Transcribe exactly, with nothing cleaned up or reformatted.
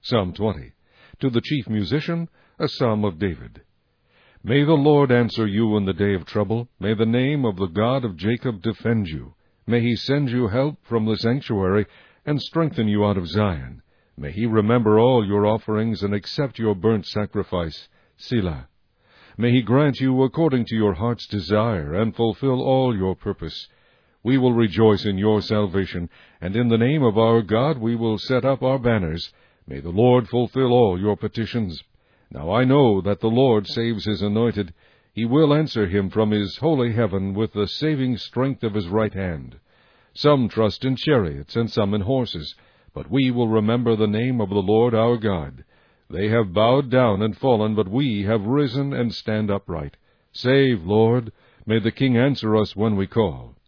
Psalm twenty. To the chief musician, a psalm of David. May the Lord answer you in the day of trouble. May the name of the God of Jacob defend you. May he send you help from the sanctuary, and strengthen you out of Zion. May he remember all your offerings, and accept your burnt sacrifice. Selah. May he grant you according to your heart's desire, and fulfill all your purpose. We will rejoice in your salvation, and in the name of our God we will set up our banners. May the Lord fulfill all your petitions. Now I know that the Lord saves his anointed. He will answer him from his holy heaven with the saving strength of his right hand. Some trust in chariots, and some in horses, but we will remember the name of the Lord our God. They have bowed down and fallen, but we have risen and stand upright. Save, Lord. May the King answer us when we call.